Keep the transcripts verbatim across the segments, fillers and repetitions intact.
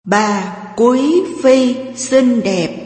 Bà quý phi xinh đẹp.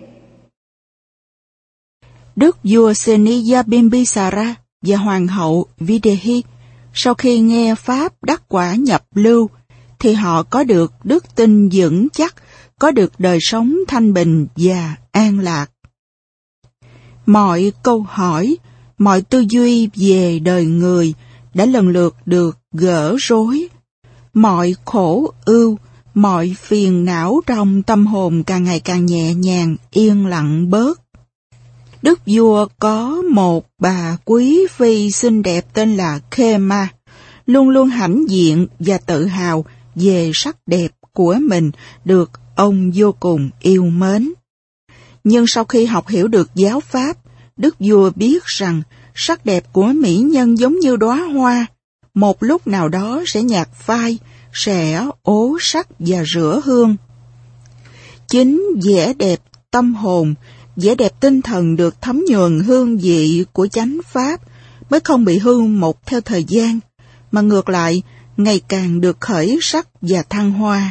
Đức vua Seniya Bimbisara và hoàng hậu Videhi sau khi nghe Pháp đắc quả nhập lưu thì họ có được đức tin vững chắc, có được đời sống thanh bình và an lạc. Mọi câu hỏi, mọi tư duy về đời người đã lần lượt được gỡ rối. Mọi khổ ưu, mọi phiền não trong tâm hồn càng ngày càng nhẹ nhàng, yên lặng bớt. Đức vua có một bà quý phi xinh đẹp tên là Khema, luôn luôn hãnh diện và tự hào về sắc đẹp của mình, được ông vô cùng yêu mến. Nhưng sau khi học hiểu được giáo pháp, Đức vua biết rằng sắc đẹp của mỹ nhân giống như đóa hoa, một lúc nào đó sẽ nhạt phai, sẽ ố sắc và rửa hương. Chính vẻ đẹp tâm hồn, vẻ đẹp tinh thần được thấm nhuần hương vị của chánh pháp mới không bị hư một theo thời gian, mà ngược lại ngày càng được khởi sắc và thăng hoa.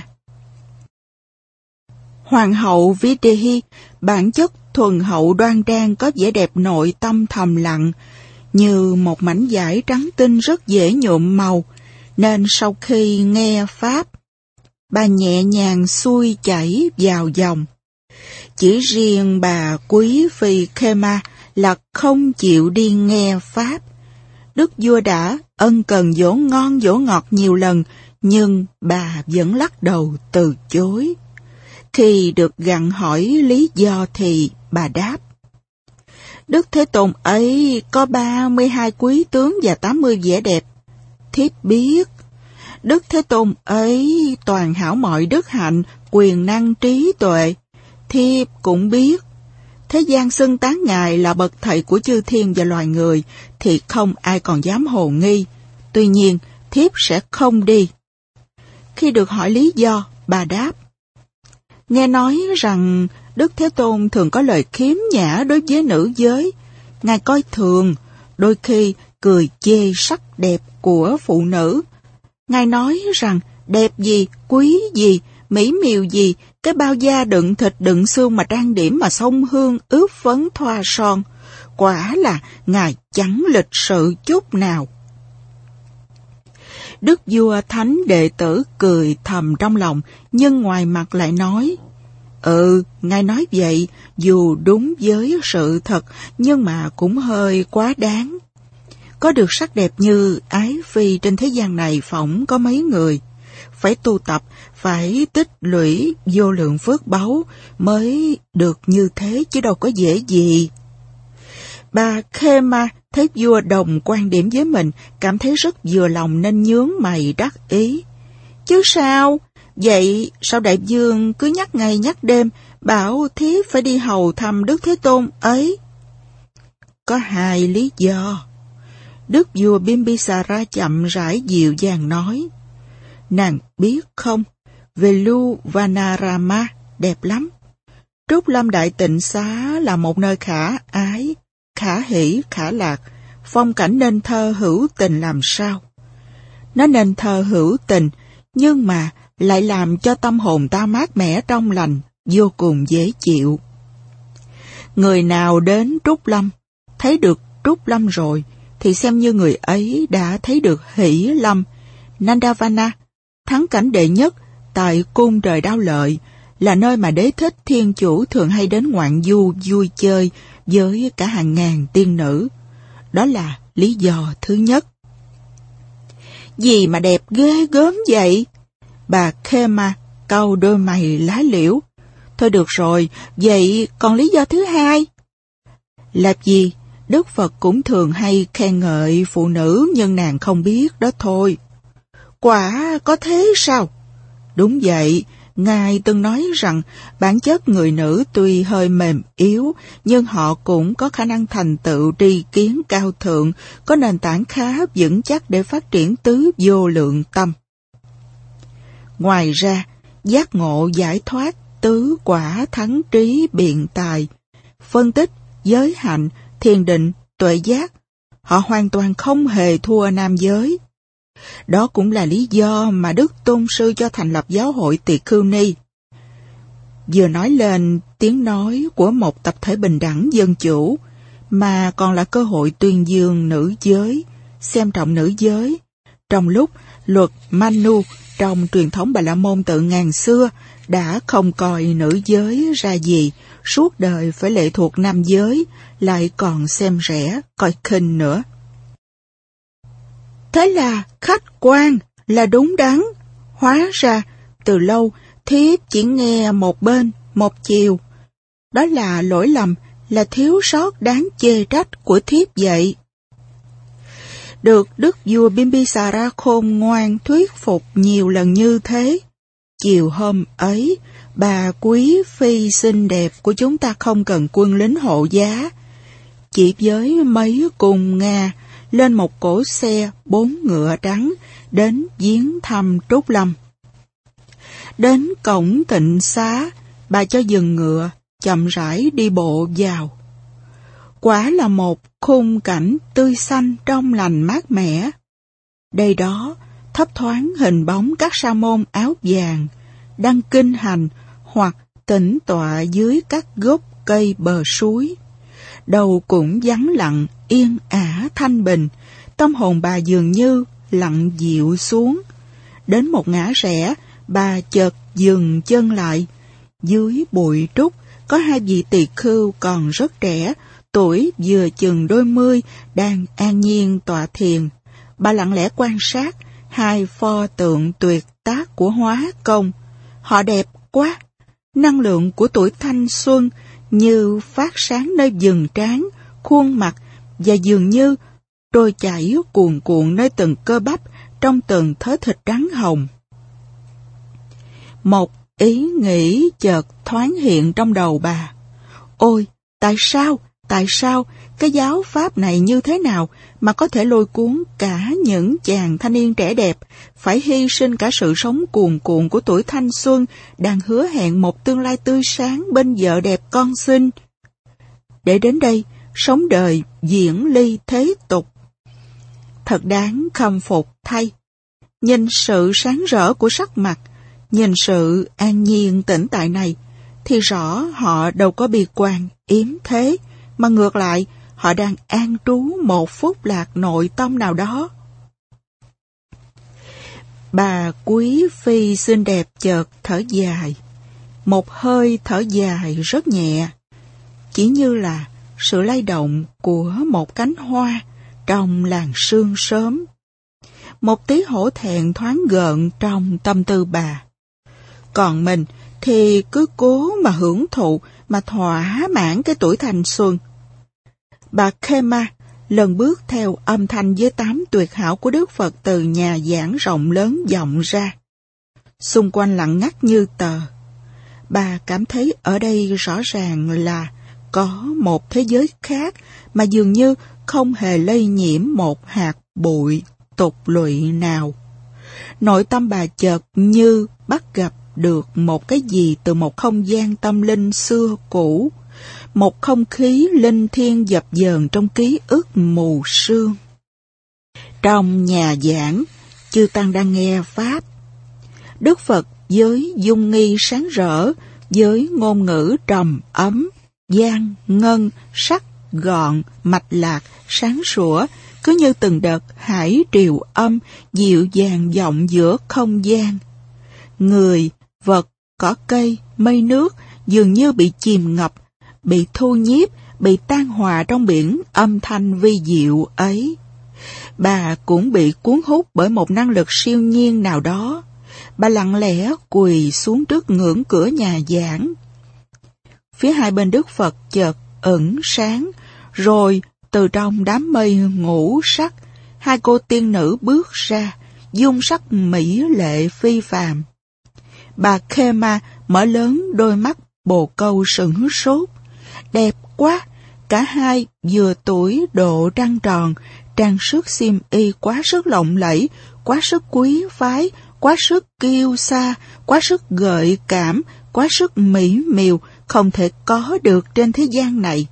Hoàng hậu Videhi bản chất thuần hậu đoan trang, có vẻ đẹp nội tâm thầm lặng, như một mảnh vải trắng tinh rất dễ nhuộm màu, nên sau khi nghe Pháp, bà nhẹ nhàng xuôi chảy vào dòng. Chỉ riêng bà quý phi Khema là không chịu đi nghe Pháp. Đức vua đã ân cần dỗ ngon dỗ ngọt nhiều lần, nhưng bà vẫn lắc đầu từ chối. Khi được gặng hỏi lý do thì bà đáp: Đức Thế Tôn ấy có ba mươi hai quý tướng và tám mươi vẻ đẹp. Thiếp biết. Đức Thế Tôn ấy toàn hảo mọi đức hạnh, quyền năng trí tuệ. Thiếp cũng biết. Thế gian xưng tán Ngài là bậc thầy của chư thiên và loài người, thì không ai còn dám hồ nghi. Tuy nhiên, thiếp sẽ không đi. Khi được hỏi lý do, bà đáp: Nghe nói rằng Đức Thế Tôn thường có lời khiếm nhã đối với nữ giới. Ngài coi thường, đôi khi cười chê sắc đẹp của phụ nữ. Ngài nói rằng đẹp gì, quý gì, mỹ miều gì, cái bao da đựng thịt đựng xương mà trang điểm mà xông hương ướp phấn thoa son. Quả là Ngài chẳng lịch sự chút nào. Đức vua thánh đệ tử cười thầm trong lòng, nhưng ngoài mặt lại nói: Ừ, Ngài nói vậy, dù đúng với sự thật, nhưng mà cũng hơi quá đáng. Có được sắc đẹp như ái phi trên thế gian này phỏng có mấy người. Phải tu tập, phải tích lũy vô lượng phước báu mới được như thế, chứ đâu có dễ gì. Bà Khema thấy vua đồng quan điểm với mình, cảm thấy rất vừa lòng nên nhướng mày đắc ý. Chứ sao? Vậy sao đại vương cứ nhắc ngày nhắc đêm, bảo thiếp phải đi hầu thăm Đức Thế Tôn ấy? Có hai lý do. Đức vua Bimbisara chậm rãi dịu dàng nói: Nàng biết không, Veluvanarama đẹp lắm. Trúc Lâm Đại Tịnh Xá là một nơi khả ái, khả hỷ, khả lạc, phong cảnh nên thơ hữu tình làm sao. Nó nên thơ hữu tình, nhưng mà lại làm cho tâm hồn ta mát mẻ trong lành, vô cùng dễ chịu. Người nào đến Trúc Lâm, thấy được Trúc Lâm rồi, thì xem như người ấy đã thấy được Hỷ Lâm, Nandavana, thắng cảnh đệ nhất tại cung trời Đao Lợi, là nơi mà Đế Thích Thiên Chủ thường hay đến ngoạn du vui chơi với cả hàng ngàn tiên nữ. Đó là lý do thứ nhất. Gì mà đẹp ghê gớm vậy? Bà Khema cau đôi mày lá liễu. Thôi được rồi, vậy còn lý do thứ hai? Là gì? Đức Phật cũng thường hay khen ngợi phụ nữ, nhưng nàng không biết đó thôi. Quả có thế sao? Đúng vậy, Ngài từng nói rằng bản chất người nữ tuy hơi mềm yếu, nhưng họ cũng có khả năng thành tựu tri kiến cao thượng, có nền tảng khá vững chắc để phát triển tứ vô lượng tâm. Ngoài ra, giác ngộ giải thoát, tứ quả thắng trí biện tài, phân tích, giới hạnh, thiền định, tuệ giác, họ hoàn toàn không hề thua nam giới. Đó cũng là lý do mà Đức Tôn Sư cho thành lập giáo hội Tỳ Khưu Ni. vừa nói lên tiếng nói của một tập thể bình đẳng dân chủ, mà còn là cơ hội tuyên dương nữ giới, xem trọng nữ giới. Trong lúc luật Manu trong truyền thống Bà La Môn tự ngàn xưa đã không coi nữ giới ra gì, suốt đời phải lệ thuộc nam giới, lại còn xem rẻ, coi khinh nữa. Thế là khách quan, là đúng đắn. Hóa ra, từ lâu, thiếp chỉ nghe một bên, một chiều. Đó là lỗi lầm, là thiếu sót đáng chê trách của thiếp vậy. Được đức vua Bimbisara khôn ngoan thuyết phục nhiều lần như thế. Chiều hôm ấy, bà quý phi xinh đẹp của chúng ta không cần quân lính hộ giá. Chỉ với mấy cùng Nga, lên một cỗ xe bốn ngựa trắng, đến viếng thăm Trúc Lâm. Đến cổng Tịnh Xá, bà cho dừng ngựa, chậm rãi đi bộ vào. Quả là một khung cảnh tươi xanh trong lành mát mẻ. Đây đó, thấp thoáng hình bóng các sa môn áo vàng, đang kinh hành hoặc tĩnh tọa dưới các gốc cây bờ suối. Đầu cũng vắng lặng, yên ả thanh bình, tâm hồn bà dường như lặng dịu xuống. Đến một ngã rẽ, bà chợt dừng chân lại. Dưới bụi trúc có hai vị tỳ khưu còn rất trẻ, tuổi vừa chừng đôi mươi, đang an nhiên tọa thiền. Bà lặng lẽ quan sát hai pho tượng tuyệt tác của Hóa Công. Họ đẹp quá, năng lượng của tuổi thanh xuân như phát sáng nơi vầng trán, khuôn mặt, và dường như trôi chảy cuồn cuộn nơi từng cơ bắp trong từng thớ thịt trắng hồng. Một ý nghĩ chợt thoáng hiện trong đầu bà. Ôi, tại sao, tại sao cái giáo pháp này như thế nào mà có thể lôi cuốn cả những chàng thanh niên trẻ đẹp, phải hy sinh cả sự sống cuồn cuộn của tuổi thanh xuân, đang hứa hẹn một tương lai tươi sáng bên vợ đẹp con xinh, để đến đây sống đời diễn ly thế tục. Thật đáng khâm phục thay. Nhìn sự sáng rỡ của sắc mặt, nhìn sự an nhiên tĩnh tại này, thì rõ họ đâu có bi quan yếm thế, mà ngược lại họ đang an trú một phúc lạc nội tâm nào đó. Bà quý phi xinh đẹp chợt thở dài, một hơi thở dài rất nhẹ, chỉ như là sự lay động của một cánh hoa trong làn sương sớm. Một tí hổ thẹn thoáng gợn trong tâm tư bà. Còn mình thì cứ cố mà hưởng thụ, mà thỏa mãn cái tuổi thanh xuân. Bà Khema lần bước theo âm thanh với tám tuyệt hảo của Đức Phật từ nhà giảng rộng lớn vọng ra. Xung quanh lặng ngắt như tờ. Bà cảm thấy ở đây rõ ràng là có một thế giới khác mà dường như không hề lây nhiễm một hạt bụi tục lụy nào. Nội tâm bà chợt như bắt gặp được một cái gì từ một không gian tâm linh xưa cũ, một không khí linh thiêng dập dờn trong ký ức mù sương. Trong nhà giảng, chư tăng đang nghe pháp. Đức Phật với dung nghi sáng rỡ, với ngôn ngữ trầm ấm, gian, ngân, sắc, gọn, mạch lạc, sáng sủa, cứ như từng đợt hải triều âm, dịu dàng vọng giữa không gian. Người, vật, cỏ cây, mây nước dường như bị chìm ngập, bị thu nhiếp, bị tan hòa trong biển âm thanh vi diệu ấy. Bà cũng bị cuốn hút bởi một năng lực siêu nhiên nào đó. Bà lặng lẽ quỳ xuống trước ngưỡng cửa nhà giảng. Phía hai bên Đức Phật chợt ẩn sáng, rồi từ trong đám mây ngũ sắc, hai cô tiên nữ bước ra, dung sắc mỹ lệ phi phàm. Bà Khema mở lớn đôi mắt bồ câu sửng sốt. Đẹp quá! Cả hai vừa tuổi độ trăng tròn, trang sức xiêm y quá sức lộng lẫy, quá sức quý phái, quá sức kiêu sa, quá sức gợi cảm, quá sức mỹ miều, không thể có được trên thế gian này.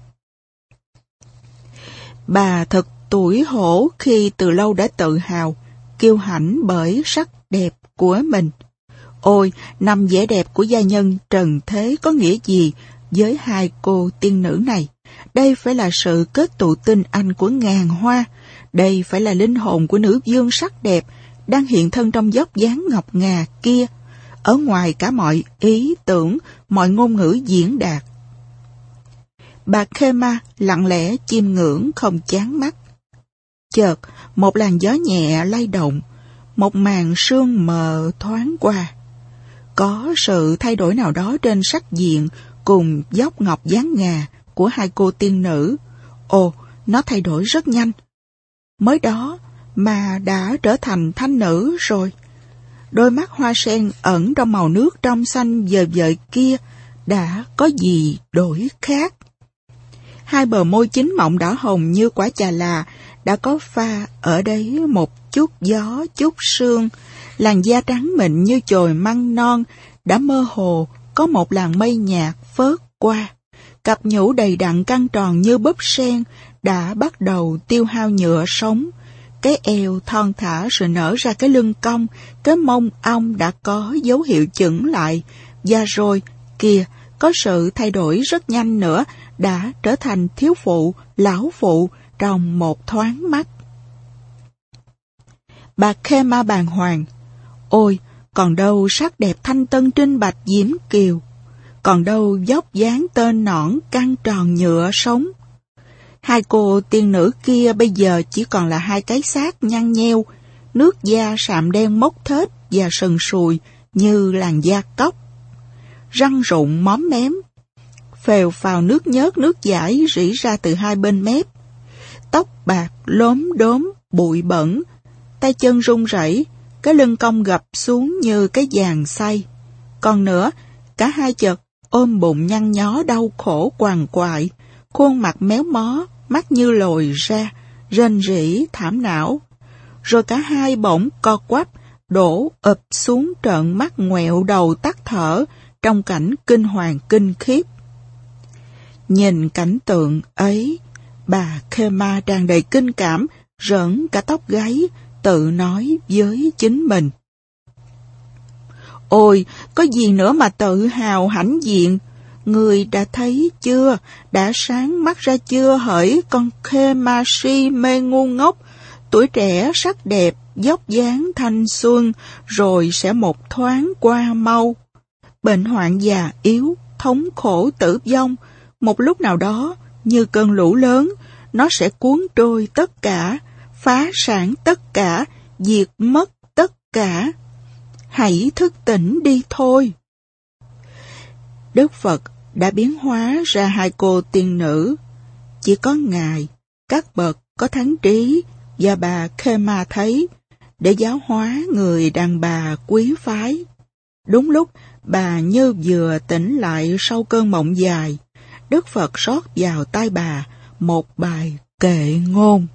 Bà thật tủi hổ khi từ lâu đã tự hào, kiêu hãnh bởi sắc đẹp của mình. Ôi, năm vẻ đẹp của gia nhân trần thế có nghĩa gì với hai cô tiên nữ này? Đây phải là sự kết tụ tinh anh của ngàn hoa. Đây phải là linh hồn của nữ vương sắc đẹp đang hiện thân trong dốc dáng ngọc ngà kia, ở ngoài cả mọi ý tưởng, mọi ngôn ngữ diễn đạt. Bà Khema lặng lẽ chiêm ngưỡng không chán mắt. Chợt, một làn gió nhẹ lay động, một màn sương mờ thoáng qua. Có sự thay đổi nào đó trên sắc diện cùng dốc ngọc dáng ngà của hai cô tiên nữ. Ồ, nó thay đổi rất nhanh. Mới đó mà đã trở thành thanh nữ rồi. Đôi mắt hoa sen ẩn trong màu nước trong xanh vời vợi kia đã có gì đổi khác. Hai bờ môi chín mọng đỏ hồng như quả chà là đã có pha ở đấy một chút gió, chút sương. Làn da trắng mịn như chồi măng non đã mơ hồ có một làn mây nhạt phớt qua. Cặp nhũ đầy đặn căng tròn như búp sen đã bắt đầu tiêu hao nhựa sống. Cái eo thon thả rồi nở ra cái lưng cong, cái mông ong đã có dấu hiệu chững lại. Và rồi, kìa, có sự thay đổi rất nhanh nữa, đã trở thành thiếu phụ, lão phụ trong một thoáng mắt. Bà Khema bàng hoàng. Ôi, còn đâu sắc đẹp thanh tân trinh bạch diễm kiều, còn đâu dốc dáng tên nõn căng tròn nhựa sống. Hai cô tiên nữ kia bây giờ chỉ còn là hai cái xác nhăn nheo, nước da sạm đen mốc thết và sần sùi như làn da cóc. Răng rụng móm mém, phèo phào nước nhớt nước dãi rỉ ra từ hai bên mép. Tóc bạc lốm đốm, bụi bẩn, tay chân run rẩy, cái lưng cong gập xuống như cái giàn xay. Còn nữa, cả hai chợt ôm bụng nhăn nhó đau khổ quằn quại, khuôn mặt méo mó, mắt như lồi ra, rên rỉ thảm não. Rồi cả hai bỗng co quắp, đổ ập xuống trợn mắt ngoẹo đầu tắt thở trong cảnh kinh hoàng kinh khiếp. Nhìn cảnh tượng ấy, bà Khema tràn đầy kinh cảm, rợn cả tóc gáy, tự nói với chính mình. Ôi, có gì nữa mà tự hào hãnh diện? Người đã thấy chưa, đã sáng mắt ra chưa hỡi con Khema si mê ngu ngốc, tuổi trẻ sắc đẹp, dốc dáng thanh xuân, rồi sẽ một thoáng qua mau. Bệnh hoạn già yếu, thống khổ tử vong, một lúc nào đó, như cơn lũ lớn, nó sẽ cuốn trôi tất cả, phá sản tất cả, diệt mất tất cả. Hãy thức tỉnh đi thôi. Đức Phật đã biến hóa ra hai cô tiên nữ. Chỉ có Ngài, các bậc có thánh trí và bà Khema thấy, để giáo hóa người đàn bà quý phái. Đúng lúc bà như vừa tỉnh lại sau cơn mộng dài, Đức Phật rót vào tai bà một bài kệ ngôn.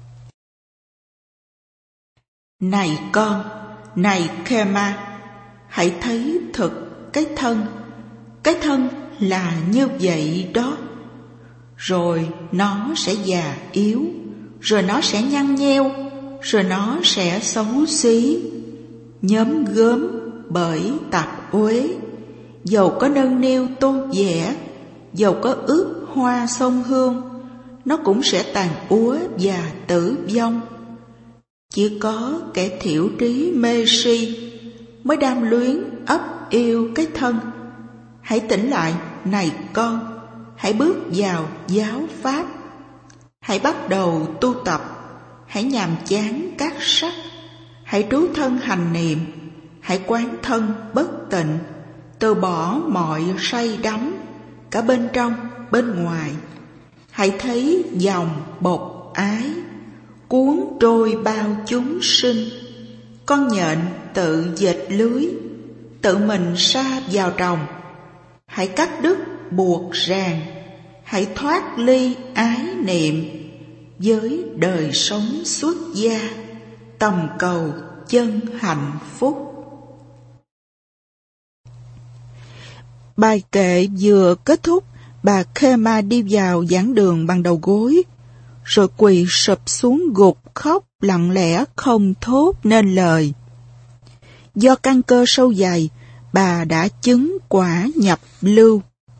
Này con, này Khema, hãy thấy thực cái thân. Cái thân là như vậy đó. Rồi nó sẽ già yếu, rồi nó sẽ nhăn nheo, rồi nó sẽ xấu xí, nhóm gớm bởi tạp uế. Dầu có nâng niu tô vẽ, dầu có ướp hoa sông hương, nó cũng sẽ tàn úa và tử vong. Chỉ có kẻ thiểu trí mê si mới đam luyến ấp yêu cái thân. Hãy tỉnh lại, này con, hãy bước vào giáo pháp. Hãy bắt đầu tu tập, hãy nhàm chán các sắc. Hãy trú thân hành niệm, hãy quán thân bất tịnh, từ bỏ mọi say đắm, cả bên trong, bên ngoài. Hãy thấy dòng bộc ái, cuốn trôi bao chúng sinh. Con nhện tự dệt lưới, tự mình sa vào tròng. Hãy cắt đứt buộc ràng, hãy thoát ly ái niệm, với đời sống xuất gia, tầm cầu chân hạnh phúc. Bài kệ vừa kết thúc, bà Khema đi vào giảng đường bằng đầu gối, rồi quỳ sụp xuống gục khóc lặng lẽ không thốt nên lời. Do căn cơ sâu dày bà đã chứng quả nhập lưu.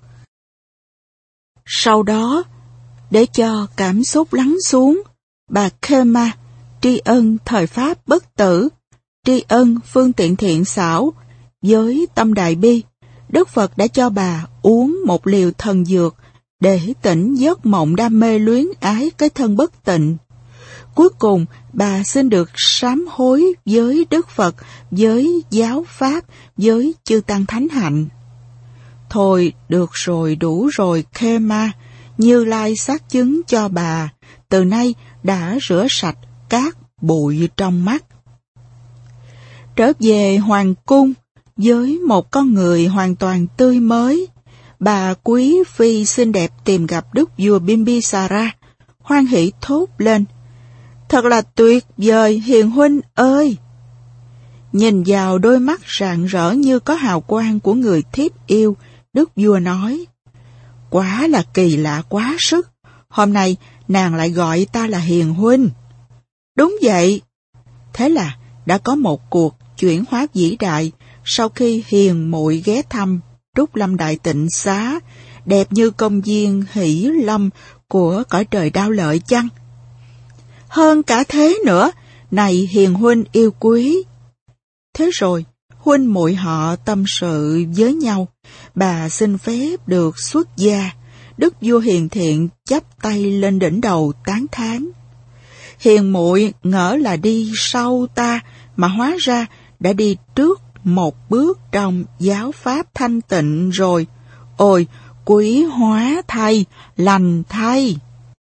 Sau đó, để cho cảm xúc lắng xuống, bà Khema tri ân thời Pháp bất tử, tri ân phương tiện thiện xảo. Với tâm đại bi, Đức Phật đã cho bà uống một liều thần dược để tỉnh giấc mộng đam mê luyến ái cái thân bất tịnh. Cuối cùng, bà xin được sám hối với Đức Phật, với giáo Pháp, với chư tăng thánh hạnh. Thôi, được rồi, đủ rồi, Khema, Như Lai xác chứng cho bà, từ nay đã rửa sạch các bụi trong mắt. Trở về hoàng cung, với một con người hoàn toàn tươi mới, bà quý phi xinh đẹp tìm gặp đức vua Bimbisara, hoan hỷ thốt lên: "Thật là tuyệt vời, hiền huynh ơi!" Nhìn vào đôi mắt rạng rỡ như có hào quang của người thiếp yêu, đức vua nói: "Quá là kỳ lạ quá sức, hôm nay nàng lại gọi ta là hiền huynh." "Đúng vậy." Thế là đã có một cuộc chuyển hóa vĩ đại sau khi hiền muội ghé thăm Trúc Lâm Đại Tịnh Xá, đẹp như công viên hỷ lâm của cõi trời Đao Lợi chăng? Hơn cả thế nữa, này hiền huynh yêu quý. Thế rồi, huynh muội họ tâm sự với nhau, bà xin phép được xuất gia. Đức vua hiền thiện chắp tay lên đỉnh đầu tán thán: "Hiền muội ngỡ là đi sau ta, mà hóa ra đã đi trước một bước trong giáo pháp thanh tịnh rồi. Ôi, quý hóa thay, lành thay."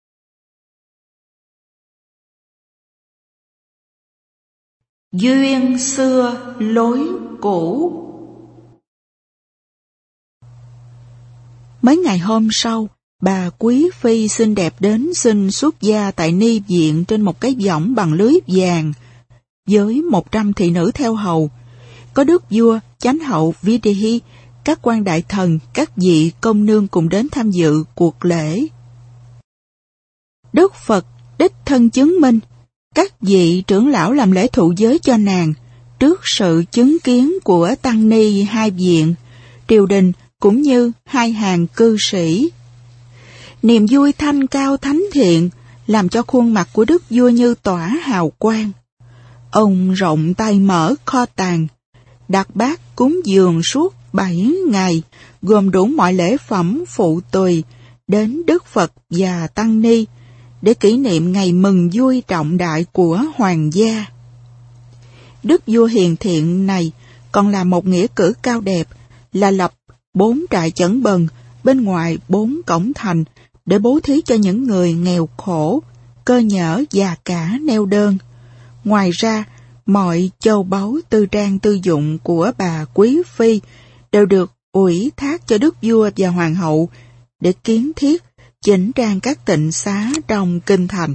Duyên xưa lối cũ. Mấy ngày hôm sau, bà quý phi xinh đẹp đến xin xuất gia tại ni viện trên một cái võng bằng lưới vàng, với một trăm thị nữ theo hầu. Có đức vua, chánh hậu Videhi, các quan đại thần, các vị công nương cùng đến tham dự cuộc lễ. Đức Phật đích thân chứng minh, các vị trưởng lão làm lễ thụ giới cho nàng, trước sự chứng kiến của tăng ni hai viện, triều đình cũng như hai hàng cư sĩ. Niềm vui thanh cao thánh thiện làm cho khuôn mặt của đức vua như tỏa hào quang. Ông rộng tay mở kho tàng, đặt bát cúng dường suốt bảy ngày, gồm đủ mọi lễ phẩm phụ tùy đến Đức Phật và tăng ni, để kỷ niệm ngày mừng vui trọng đại của hoàng gia. Đức vua hiền thiện này còn là một nghĩa cử cao đẹp, là lập bốn trại chẩn bần bên ngoài bốn cổng thành để bố thí cho những người nghèo khổ, cơ nhở và cả neo đơn. Ngoài ra, mọi châu báu tư trang tư dụng của bà quý phi đều được ủy thác cho đức vua và hoàng hậu để kiến thiết, chỉnh trang các tịnh xá trong kinh thành.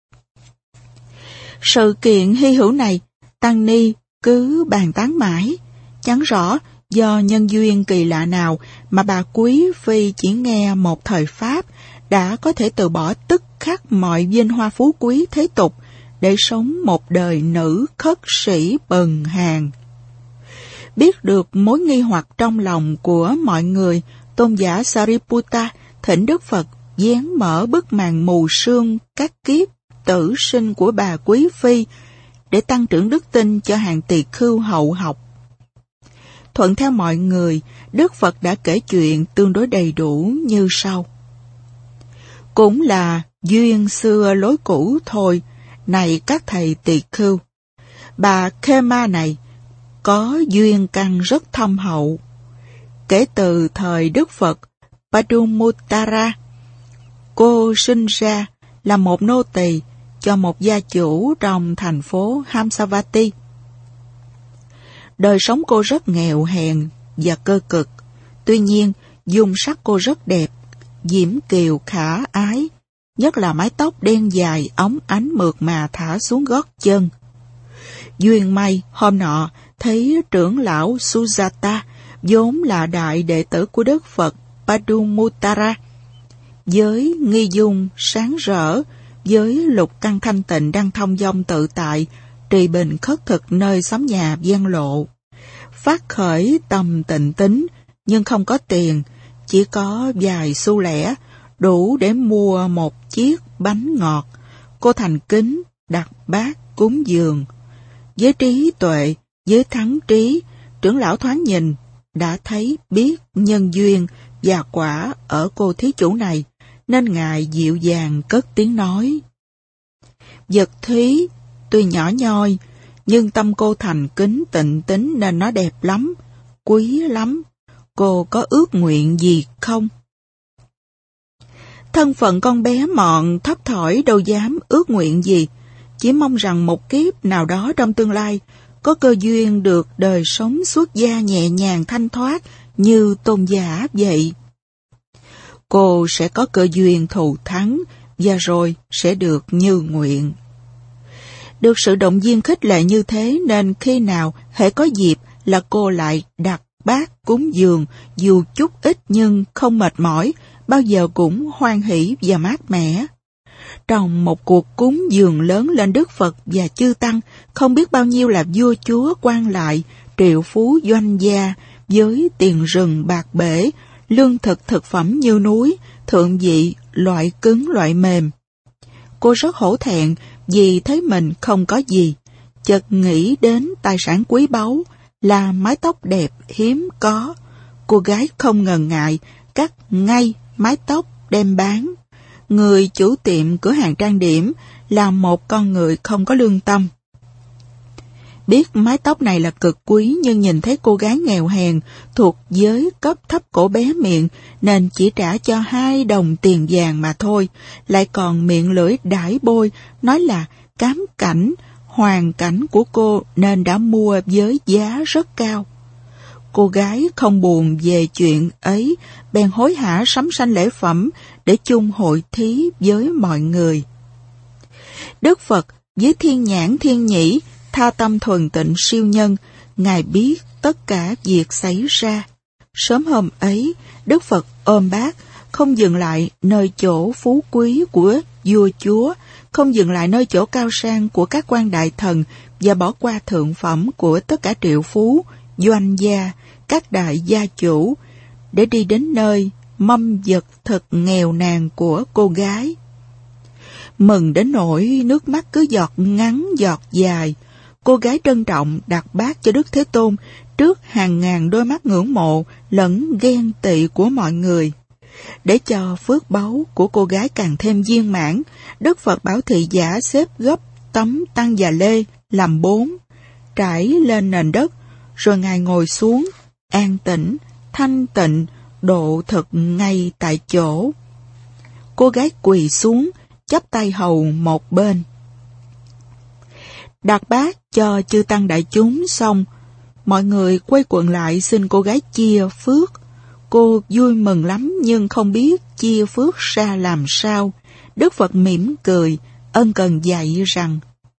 Sự kiện hy hữu này, tăng ni cứ bàn tán mãi, chẳng rõ do nhân duyên kỳ lạ nào mà bà quý phi chỉ nghe một thời Pháp đã có thể từ bỏ tức khắc mọi vinh hoa phú quý thế tục để sống một đời nữ khất sĩ bần hàn. Biết được mối nghi hoặc trong lòng của mọi người, tôn giả Sariputta thỉnh Đức Phật vén mở bức màn mù sương các kiếp tử sinh của bà quý phi để tăng trưởng đức tin cho hàng tỳ khưu hậu học. Thuận theo mọi người, Đức Phật đã kể chuyện tương đối đầy đủ như sau. Cũng là duyên xưa lối cũ thôi, này các thầy tỳ khưu. Bà Khema này có duyên căn rất thâm hậu. Kể từ thời Đức Phật Padumuttara, cô sinh ra là một nô tỳ cho một gia chủ trong thành phố Hamsavati. Đời sống cô rất nghèo hèn và cơ cực. Tuy nhiên, dung sắc cô rất đẹp, diễm kiều khả ái, nhất là mái tóc đen dài óng ánh mượt mà thả xuống gót chân. Duyên may hôm nọ thấy trưởng lão Sujata, vốn là đại đệ tử của Đức Phật Padumuttara, với nghi dung sáng rỡ, với lục căn thanh tịnh đang thông dong tự tại, trì bình khất thực nơi xóm nhà gian lộ. phát khởi tâm tịnh tín, nhưng không có tiền, chỉ có vài xu lẻ, đủ để mua một chiếc bánh ngọt. Cô thành kính, đặt bát cúng dường. Với trí tuệ, với thắng trí, trưởng lão thoáng nhìn, đã thấy biết nhân duyên và quả ở cô thí chủ này, nên ngài dịu dàng cất tiếng nói. Vật thí, tuy nhỏ nhoi, nhưng tâm cô thành kính tịnh tín nên nó đẹp lắm, quý lắm. Cô có ước nguyện gì không? Thân phận con bé mọn thấp thỏi đâu dám ước nguyện gì, chỉ mong rằng một kiếp nào đó trong tương lai có cơ duyên được đời sống xuất gia nhẹ nhàng thanh thoát như tôn giả vậy. Cô sẽ có cơ duyên thù thắng và rồi sẽ được như nguyện. Được sự động viên khích lệ như thế nên khi nào hễ có dịp là cô lại đặt bát cúng dường, dù chút ít nhưng không mệt mỏi, bao giờ cũng hoan hỷ và mát mẻ. Trong một cuộc cúng dường lớn lên Đức Phật và chư Tăng, không biết bao nhiêu là vua chúa quan lại, triệu phú doanh gia, với tiền rừng bạc bể, lương thực thực phẩm như núi, thượng vị, loại cứng loại mềm. Cô rất hổ thẹn vì thấy mình không có gì, chợt nghĩ đến tài sản quý báu là mái tóc đẹp hiếm có. Cô gái không ngần ngại cắt ngay mái tóc đem bán. Người chủ tiệm cửa hàng trang điểm là một con người không có lương tâm. Biết mái tóc này là cực quý nhưng nhìn thấy cô gái nghèo hèn thuộc giới cấp thấp cổ bé miệng nên chỉ trả cho hai đồng tiền vàng mà thôi, lại còn miệng lưỡi đãi bôi, nói là cám cảnh, hoàn cảnh của cô nên đã mua với giá rất cao. Cô gái không buồn về chuyện ấy, bèn hối hả sắm sanh lễ phẩm để chung hội thí với mọi người. Đức Phật với thiên nhãn thiên nhĩ, tha tâm thuần tịnh siêu nhân, Ngài biết tất cả việc xảy ra. Sớm hôm ấy, Đức Phật ôm bát, không dừng lại nơi chỗ phú quý của vua chúa, không dừng lại nơi chỗ cao sang của các quan đại thần và bỏ qua thượng phẩm của tất cả triệu phú, doanh gia, các đại gia chủ, để đi đến nơi mâm vật thật nghèo nàn của cô gái. Mừng đến nỗi nước mắt cứ giọt ngắn giọt dài, cô gái trân trọng đặt bát cho Đức Thế Tôn trước hàng ngàn đôi mắt ngưỡng mộ lẫn ghen tị của mọi người. Để cho phước báu của cô gái càng thêm viên mãn, Đức Phật bảo thị giả xếp gấp tấm tăng và lê làm bốn, trải lên nền đất, rồi Ngài ngồi xuống, an tĩnh, thanh tịnh, độ thực ngay tại chỗ. Cô gái quỳ xuống, chắp tay hầu một bên. Đặt bát cho chư tăng đại chúng xong, mọi người quay quần lại xin cô gái chia phước. Cô vui mừng lắm nhưng không biết chia phước ra làm sao. Đức Phật mỉm cười, ân cần dạy rằng: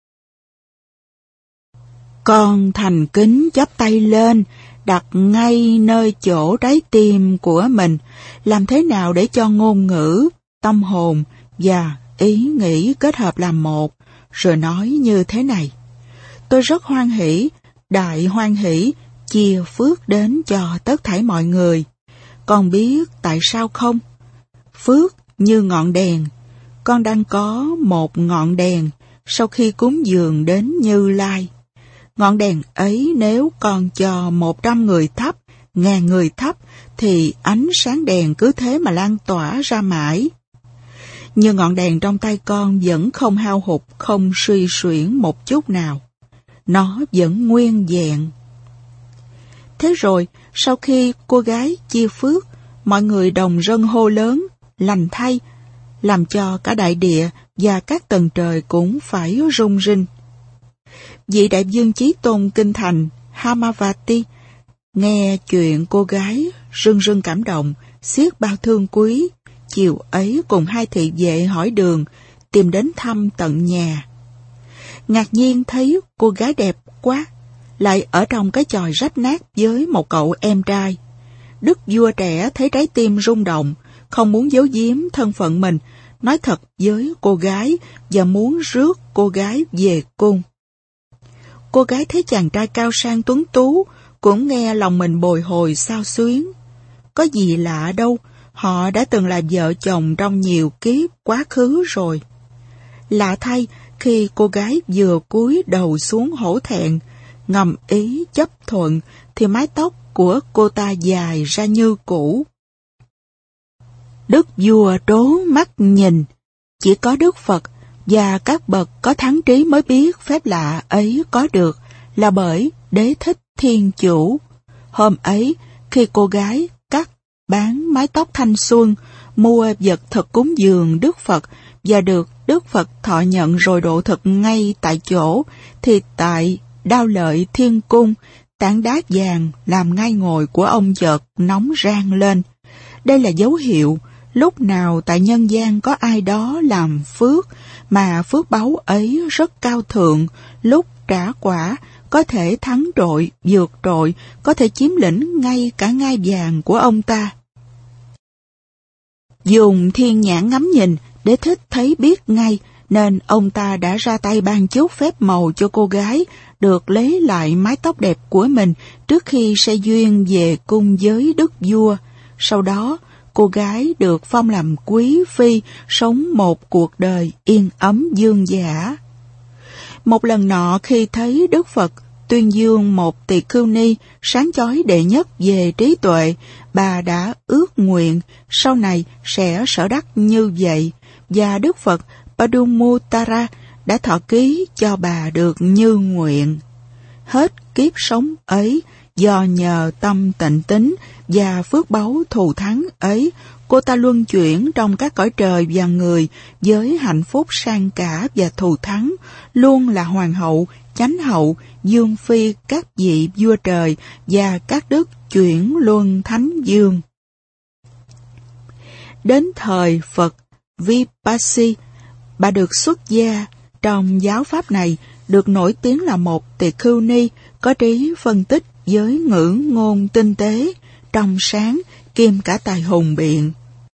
Con thành kính chắp tay lên, đặt ngay nơi chỗ trái tim của mình, làm thế nào để cho ngôn ngữ, tâm hồn và ý nghĩ kết hợp làm một, rồi nói như thế này: Tôi rất hoan hỷ, đại hoan hỷ, chia phước đến cho tất thảy mọi người. Con biết tại sao không? Phước như ngọn đèn, con đang có một ngọn đèn sau khi cúng dường đến Như Lai. Ngọn đèn ấy nếu con cho một trăm người thắp, ngàn người thắp, thì ánh sáng đèn cứ thế mà lan tỏa ra mãi. Nhưng ngọn đèn trong tay con vẫn không hao hụt, không suy xuyển một chút nào. Nó vẫn nguyên vẹn. Thế rồi, sau khi cô gái chia phước, mọi người đồng rân hô lớn, lành thay, làm cho cả đại địa và các tầng trời cũng phải rung rinh. Vị đại vương Chí Tôn kinh thành Hamavati nghe chuyện cô gái rưng rưng cảm động, xiết bao thương quý, chiều ấy cùng hai thị vệ hỏi đường, tìm đến thăm tận nhà. Ngạc nhiên thấy cô gái đẹp quá, lại ở trong cái chòi rách nát với một cậu em trai. Đức vua trẻ thấy trái tim rung động, không muốn giấu giếm thân phận mình, nói thật với cô gái và muốn rước cô gái về cung. Cô gái thấy chàng trai cao sang tuấn tú, cũng nghe lòng mình bồi hồi xao xuyến. Có gì lạ đâu, họ đã từng là vợ chồng trong nhiều kiếp quá khứ rồi. Lạ thay, khi cô gái vừa cúi đầu xuống hổ thẹn, ngầm ý chấp thuận, thì mái tóc của cô ta dài ra như cũ. Đức vua trố mắt nhìn, chỉ có Đức Phật và các bậc có thắng trí mới biết phép lạ ấy có được là bởi Đế Thích Thiên Chủ. Hôm ấy, khi cô gái cắt bán mái tóc thanh xuân, mua vật thực cúng dường Đức Phật và được Đức Phật thọ nhận rồi độ thực ngay tại chỗ, thì tại Đao Lợi Thiên Cung, tảng đá vàng làm ngai ngồi của ông chợt nóng rang lên. Đây là dấu hiệu lúc nào tại nhân gian có ai đó làm phước, mà phước báu ấy rất cao thượng, lúc trả quả có thể thắng trội, vượt trội, có thể chiếm lĩnh ngay cả ngai vàng của ông ta. Dùng thiên nhãn ngắm nhìn, Đế Thích thấy biết ngay, nên ông ta đã ra tay ban chút phép màu cho cô gái được lấy lại mái tóc đẹp của mình trước khi sẽ duyên về cung với đức vua. Sau đó, cô gái được phong làm quý phi, sống một cuộc đời yên ấm dương dã. Một lần nọ khi thấy Đức Phật tuyên dương một tỳ khưu ni sáng chói đệ nhất về trí tuệ, bà đã ước nguyện sau này sẽ sở đắc như vậy, và Đức Phật Padumuttara đã thọ ký cho bà được như nguyện. Hết kiếp sống ấy, do nhờ tâm tịnh tín và phước báu thù thắng ấy, cô ta luân chuyển trong các cõi trời và người với hạnh phúc sang cả và thù thắng, luôn là hoàng hậu, chánh hậu, dương phi các vị vua trời và các đức chuyển luân thánh dương. Đến thời Phật Vipassi, bà được xuất gia. Trong giáo pháp này, được nổi tiếng là một tỳ khưu ni có trí phân tích với ngữ ngôn tinh tế, trong sáng, kiêm cả tài hùng biện.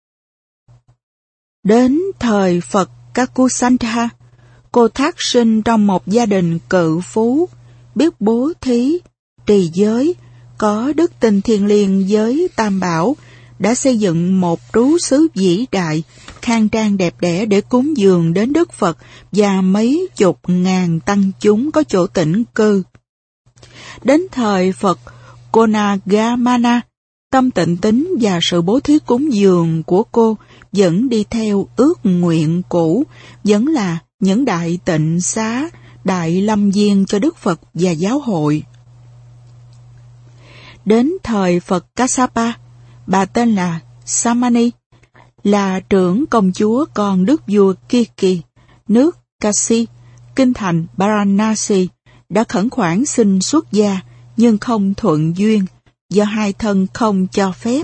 Đến thời Phật Kakusantha, cô thác sinh trong một gia đình cự phú, biết bố thí, trì giới, có đức tin thiêng liêng với Tam Bảo, đã xây dựng một trú xứ vĩ đại, khang trang đẹp đẽ để cúng dường đến Đức Phật và mấy chục ngàn tăng chúng có chỗ tĩnh cư. Đến thời Phật Konagamana, tâm tịnh tín và sự bố thí cúng dường của cô vẫn đi theo ước nguyện cũ, vẫn là những đại tịnh xá, đại lâm viên cho Đức Phật và giáo hội. Đến thời Phật Kassapa, bà tên là Samani, là trưởng công chúa con đức vua Kiki, nước Kashi, kinh thành Varanasi, đã khẩn khoản xin xuất gia nhưng không thuận duyên, do hai thân không cho phép.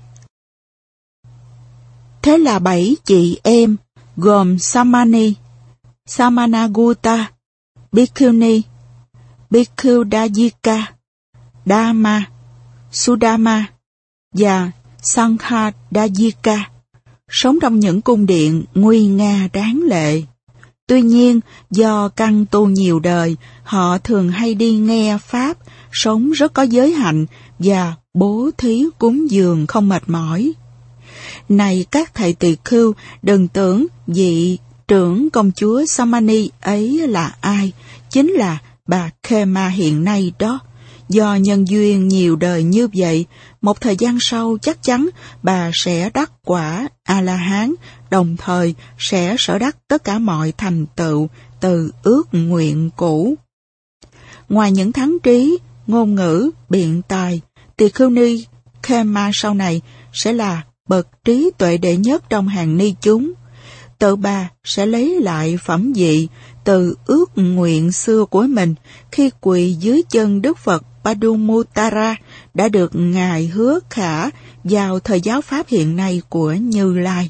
Thế là bảy chị em gồm Samani, Samanagutta, Bhikkhuni, Bhikkhudajika, Dhamma, Sudama và Sanghadajika sống trong những cung điện nguy nga đáng lệ. Tuy nhiên, do căn tu nhiều đời, họ thường hay đi nghe Pháp, sống rất có giới hạnh và bố thí cúng dường không mệt mỏi. Này các thầy tỳ khưu, đừng tưởng vị trưởng công chúa Samani ấy là ai, chính là bà Khema hiện nay đó. Do nhân duyên nhiều đời như vậy, một thời gian sau chắc chắn bà sẽ đắc quả A-la-hán, đồng thời sẽ sở đắc tất cả mọi thành tựu từ ước nguyện cũ. Ngoài những thắng trí, ngôn ngữ, biện tài, tỳ khưu ni Khema sau này sẽ là bậc trí tuệ đệ nhất trong hàng ni chúng. Tự bà sẽ lấy lại phẩm vị từ ước nguyện xưa của mình khi quỳ dưới chân Đức Phật Padumuttara đã được Ngài hứa khả vào thời giáo Pháp hiện nay của Như Lai.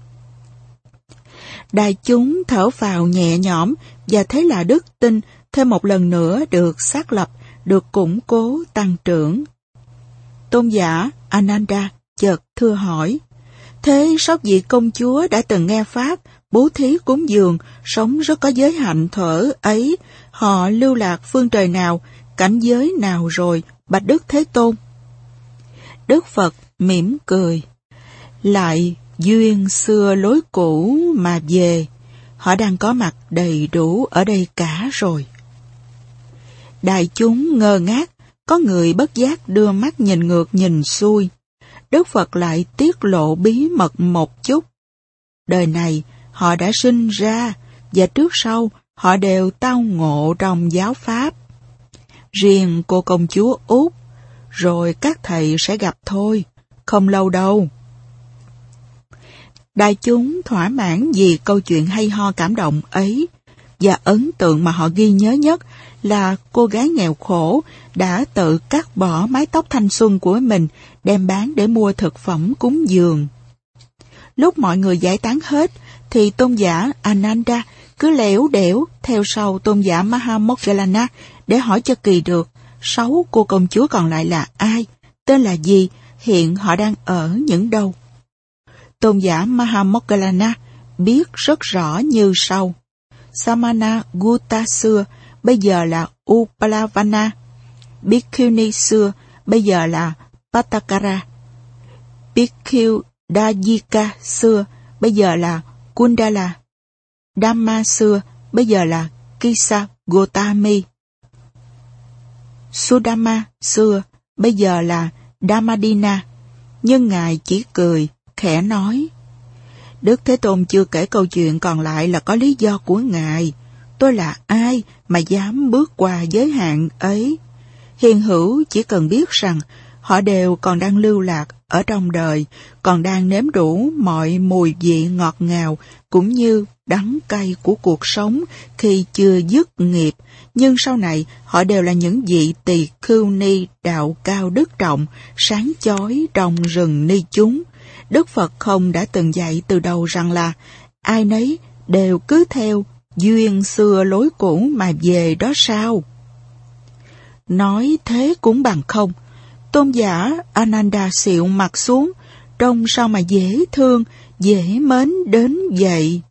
Đại chúng thở phào nhẹ nhõm và thế là đức tin thêm một lần nữa được xác lập, được củng cố tăng trưởng. Tôn giả Ananda chợt thưa hỏi, thế sáu vị công chúa đã từng nghe Pháp, bố thí cúng dường, sống rất có giới hạnh thuở ấy, họ lưu lạc phương trời nào, cảnh giới nào rồi, bạch Đức Thế Tôn. Đức Phật mỉm cười. Lại duyên xưa lối cũ mà về, họ đang có mặt đầy đủ ở đây cả rồi. Đại chúng ngơ ngác, có người bất giác đưa mắt nhìn ngược nhìn xuôi. Đức Phật lại tiết lộ bí mật một chút. Đời này họ đã sinh ra, và trước sau họ đều tao ngộ trong giáo pháp. Riêng cô công chúa Út, rồi các thầy sẽ gặp thôi, không lâu đâu. Đại chúng thỏa mãn vì câu chuyện hay ho cảm động ấy, và ấn tượng mà họ ghi nhớ nhất là cô gái nghèo khổ đã tự cắt bỏ mái tóc thanh xuân của mình đem bán để mua thực phẩm cúng dường. Lúc mọi người giải tán hết, thì tôn giả Ananda cứ lẻo đẻo theo sau tôn giả Mahamoggallana để hỏi cho kỳ được sáu cô công chúa còn lại là ai, tên là gì, hiện họ đang ở những đâu. Tôn giả Mahamoggallana biết rất rõ như sau. Samana Gutta xưa bây giờ là Upalavana, Bhikkhuni xưa bây giờ là Pattakara, Bhikkhu Dayika xưa bây giờ là Kundala, Dhamma xưa bây giờ là Kisa Gotami, Sudama xưa bây giờ là Dhammadina. Nhưng Ngài chỉ cười, khẽ nói: Đức Thế Tôn chưa kể câu chuyện còn lại là có lý do của Ngài. Tôi là ai mà dám bước qua giới hạn ấy? Hiền hữu chỉ cần biết rằng họ đều còn đang lưu lạc ở trong đời, còn đang nếm đủ mọi mùi vị ngọt ngào cũng như đắng cay của cuộc sống khi chưa dứt nghiệp, nhưng sau này họ đều là những vị tỳ khưu ni đạo cao đức trọng, sáng chói trong rừng ni chúng. Đức Phật không đã từng dạy từ đầu rằng là ai nấy đều cứ theo duyên xưa lối cũ mà về đó sao? Nói thế cũng bằng không. Tôn giả Ananda xịu mặt xuống, trông sao mà dễ thương, dễ mến đến vậy.